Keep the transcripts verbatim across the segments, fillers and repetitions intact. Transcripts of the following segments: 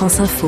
France Info.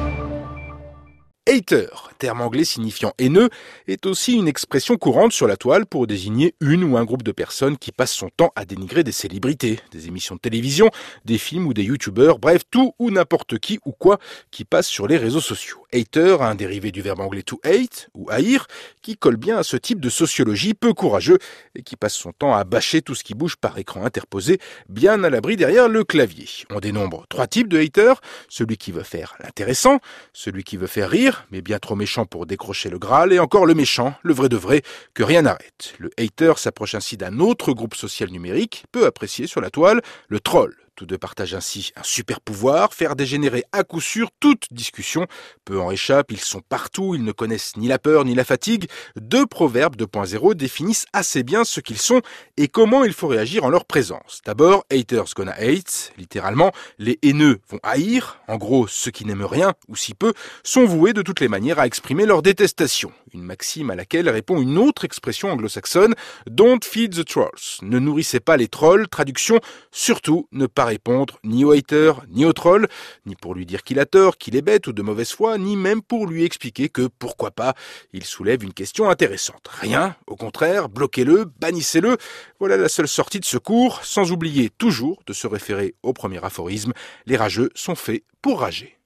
Hater, terme anglais signifiant haineux, est aussi une expression courante sur la toile pour désigner une ou un groupe de personnes qui passent son temps à dénigrer des célébrités, des émissions de télévision, des films ou des youtubeurs, bref tout ou n'importe qui ou quoi qui passe sur les réseaux sociaux. Hater, un dérivé du verbe anglais to hate ou haïr, qui colle bien à ce type de sociologie peu courageux et qui passe son temps à bâcher tout ce qui bouge par écran interposé, bien à l'abri derrière le clavier. On dénombre trois types de haters, celui qui veut faire l'intéressant, celui qui veut faire rire, mais bien trop méchant pour décrocher le Graal, et encore le méchant, le vrai de vrai, que rien n'arrête. Le hater s'approche ainsi d'un autre groupe social numérique, peu apprécié sur la toile, le troll. Tous deux partagent ainsi un super pouvoir, faire dégénérer à coup sûr toute discussion. Peu en échappent, ils sont partout, ils ne connaissent ni la peur ni la fatigue. Deux proverbes deux point zéro définissent assez bien ce qu'ils sont et comment il faut réagir en leur présence. D'abord, haters gonna hate, littéralement, les haineux vont haïr. En gros, ceux qui n'aiment rien, ou si peu, sont voués de toutes les manières à exprimer leur détestation. Une maxime à laquelle répond une autre expression anglo-saxonne, don't feed the trolls. Ne nourrissez pas les trolls, traduction, surtout ne pas répondre ni au hater, ni au troll, ni pour lui dire qu'il a tort, qu'il est bête ou de mauvaise foi, ni même pour lui expliquer que, pourquoi pas, il soulève une question intéressante. Rien, au contraire, bloquez-le, bannissez-le, voilà la seule sortie de secours, sans oublier toujours de se référer au premier aphorisme, les rageux sont faits pour rager.